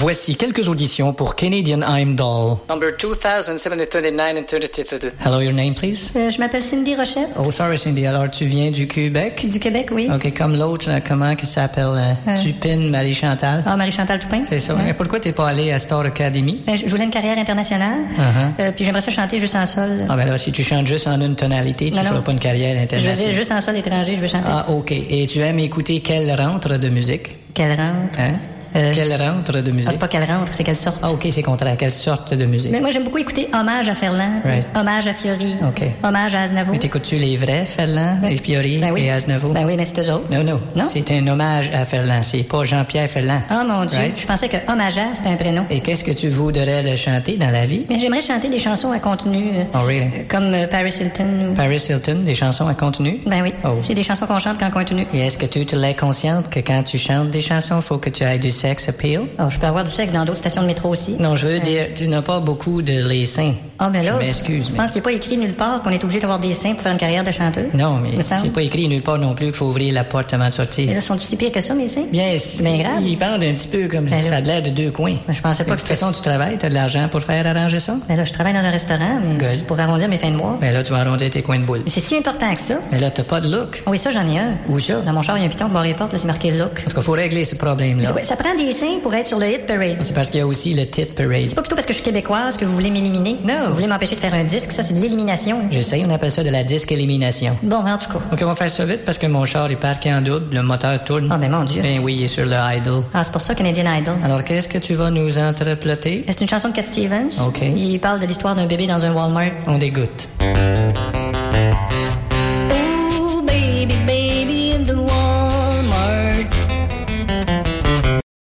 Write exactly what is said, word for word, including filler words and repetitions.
Voici quelques auditions pour Canadian Idol. Number two thousand seven hundred thirty-nine and thirty-two. Hello, your name, please? Euh, je m'appelle Cindy Rochette. Oh, sorry, Cindy. Alors, tu viens du Québec? Du Québec, oui. OK, comme l'autre, là, comment qui s'appelle? Euh, Euh. Tupin Marie-Chantal? Ah, Marie-Chantal Toupin. C'est ça. Ouais. Mais pourquoi t'es pas allé à Star Academy? Ben, je je voulais une carrière internationale. Uh-huh. Euh, puis j'aimerais ça chanter juste en sol. Ah, ben là, si tu chantes juste en une tonalité, tu Non, feras non. pas une carrière Je veux internationale. dire juste en sol étranger, je veux chanter. Ah, OK. Et tu aimes écouter quelle rentre de musique? Quelle rentre? Hein? Euh, Quelle rentre de Ah, musique? c'est pas quelle rentre, c'est quelle sorte. Ah, OK, c'est contraire. Quelle sorte de musique? Mais moi, j'aime beaucoup écouter Hommage à Ferland, Right. Hommage à Fiori, OK. Hommage à Aznavour. Mais t'écoutes-tu les vrais Ferland, Ben- les Fiori Ben oui. et Aznavour? Ben oui, mais c'est eux autres. Non, non. Non? C'est un hommage à Ferland. C'est pas Jean-Pierre Ferland. Oh mon Dieu, Right? je pensais que Hommage à, c'était un prénom. Et qu'est-ce que tu voudrais le chanter dans la vie? Mais j'aimerais chanter des chansons à contenu, euh, Oh, really? euh, comme euh, Paris Hilton. ou- Paris Hilton, des chansons à contenu? Ben oui, Oh. c'est des chansons qu'on chante qu'en contenu. Et est-ce que tu te l'es consciente que quand tu chantes des chansons, faut que tu aies du sex appeal? Oh, je peux avoir du sexe dans d'autres stations de métro aussi. Non, je veux dire, tu n'as pas beaucoup de les seins. Ah, ben là, Je m'excuse, je mais... pense qu'il n'est pas écrit nulle part qu'on est obligé d'avoir des seins pour faire une carrière de chanteuse. Non, mais Me semble. c'est pas écrit nulle part non plus qu'il faut ouvrir la porte avant de sortir. Et là, sont-ils si pires que ça, mes seins? Bien, C'est bien grave. il parle un petit peu comme Ben ça là. a l'air de deux coins. Ben, je pensais pas De que toute c'était... façon, tu travailles, tu as de l'argent pour faire arranger ça? Ben là, je travaille dans un restaurant, mais Good. c'est pour arrondir mes fins de mois. Ben là, tu vas arrondir tes coins de boule. Mais c'est si important que ça. Mais là, t'as pas de look. Ah oui, ça, j'en ai un. Où ça? Dans mon char, il y a un piton qui barre les portes, là, c'est marqué look. En tout cas, faut régler ce problème-là. C'est quoi, ça prend des seins pour être sur le hit parade. C'est parce qu'il y a aussi le tit parade. C'est pas plutôt parce que je suis québécoise que vous voulez m'éliminer? Non. Vous voulez m'empêcher de faire un disque? Ça, c'est de l'élimination. Je sais, on appelle ça de la disque élimination. Bon, en tout cas. OK, on va faire ça vite parce que mon char est parqué en double, le moteur tourne. Ah, ben mon Dieu. Ben oui, il est sur le idle. Ah, c'est pour ça, Canadian Idol. Alors, qu'est-ce que tu vas nous entreploter? C'est une chanson de Cat Stevens. OK. Il parle de l'histoire d'un bébé dans un Walmart. On dégoûte.